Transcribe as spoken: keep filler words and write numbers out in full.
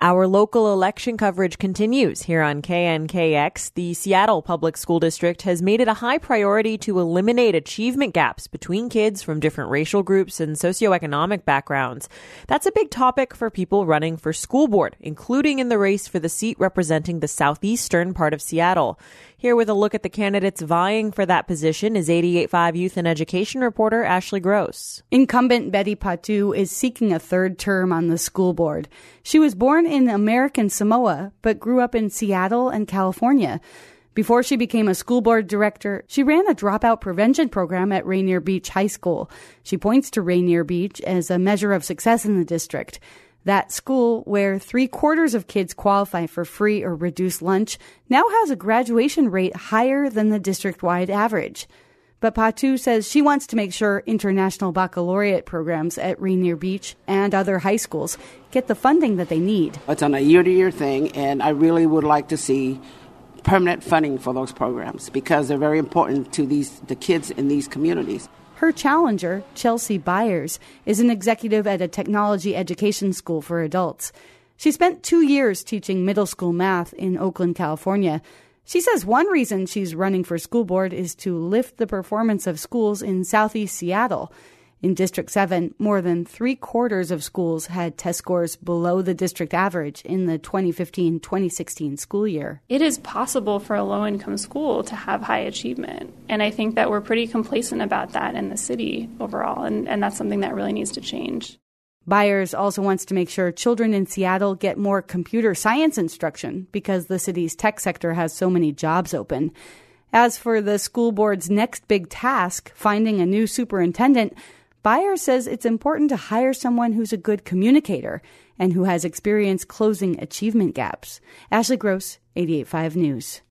Our local election coverage continues here on K N K X. The Seattle Public School District has made it a high priority to eliminate achievement gaps between kids from different racial groups and socioeconomic backgrounds. That's a big topic for people running for school board, including in the race for the seat representing the southeastern part of Seattle. Here with a look at the candidates vying for that position is eighty-eight point five Youth and Education reporter Ashley Gross. Incumbent Betty Patu is seeking a third term on the school board. She was born in American Samoa, but grew up in Seattle and California. Before she became a school board director, she ran a dropout prevention program at Rainier Beach High School. She points to Rainier Beach as a measure of success in the district. That school, where three quarters of kids qualify for free or reduced lunch, now has a graduation rate higher than the district-wide average. But Patu says she wants to make sure international baccalaureate programs at Rainier Beach and other high schools get the funding that they need. It's on a year-to-year thing, and I really would like to see permanent funding for those programs because they're very important to these the kids in these communities. Her challenger, Chelsea Byers, is an executive at a technology education school for adults. She spent two years teaching middle school math in Oakland, California. She says one reason she's running for school board is to lift the performance of schools in southeast Seattle. In District seven, more than three quarters of schools had test scores below the district average in the twenty fifteen twenty sixteen school year. It is possible for a low-income school to have high achievement, and I think that we're pretty complacent about that in the city overall, and, and that's something that really needs to change. Byers also wants to make sure children in Seattle get more computer science instruction because the city's tech sector has so many jobs open. As for the school board's next big task, finding a new superintendent, Byers says it's important to hire someone who's a good communicator and who has experience closing achievement gaps. Ashley Gross, eighty-eight point five News.